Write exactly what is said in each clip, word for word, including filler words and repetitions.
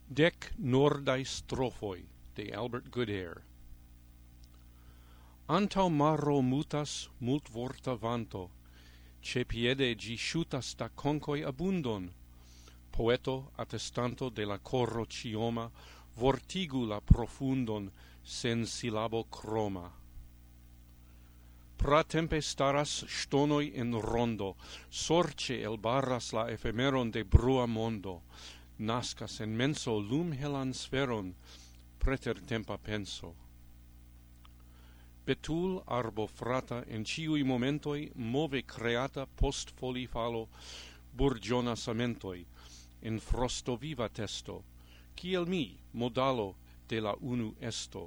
Dec Nordae Strophoi de Albert Goodare. Antau maro mutas mult vorta vanto, ce piede gi sciutas da concoi abundon, poeto attestanto de la corro cioma, vortigula profundon sen silabo chroma. Pra tempe staras stonoi en rondo, sorce el barras la ephemeron de brua mondo, nascas en menso lum helan sferon, preter tempa penso. Betul arbo frata en ciui momentoi move creata post foli falo burgiona samentoi, en frosto viva testo, kiel mi, modalo de la unu esto.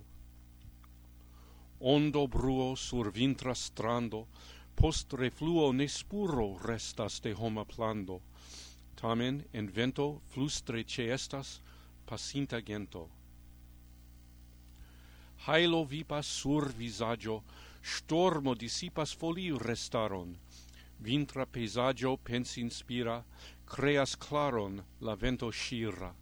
Ondo bruo sur vintra strando, post refluo ne spuro restas de homa plando, tamen en vento flustre ceestas pacinta gento. Hailo vipas sur visaggio, stormo dissipas foliu restaron, vintra paesaggio pens inspira, creas claron la vento scira.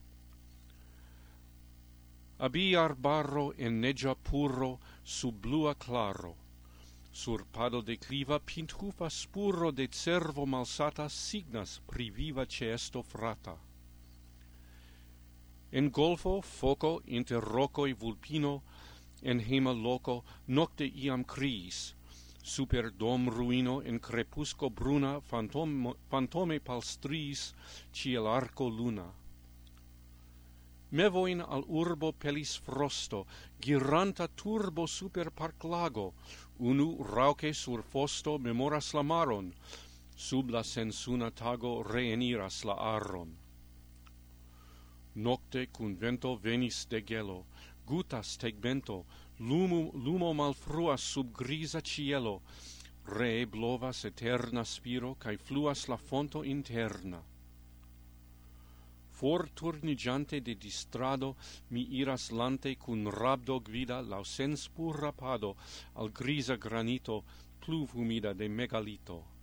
Abiar barro en neggia puro sub blua claro, sur pado decliva pinthufa spuro de cervo malsata signas priviva ceesto frata. En golfo foco inter rocoi vulpino, en hema loco nocte iam criis, super dom ruino en crepusco bruna fantom, fantome palstris ciel arco luna. Mevoin al urbo pelis frosto, giranta turbo super parc lago, unu rauce sur fosto memoras la maron, sub la sensuna tago reeniras la arron. Nocte cun vento venis de gelo, gutas tegmento, lumo, lumo malfruas sub grisa cielo, re blovas eterna spiro, cae fluas la fonto interna. For turnigiante de distrado, mi iras lante cun rabdo gvida lau sens pur rapado al grisa granito pluv humida de megalito.